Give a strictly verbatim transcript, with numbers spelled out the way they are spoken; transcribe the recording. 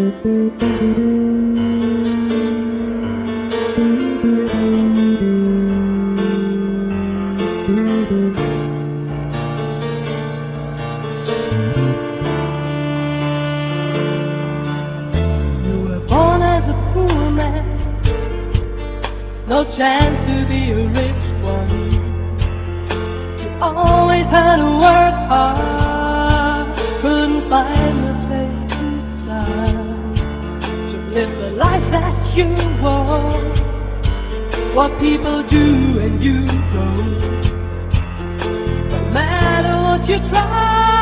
No chance to be a rich one. You always had to work hard. Couldn't find a place inside to live the life that you want. What people do and you don't. No matter what you try.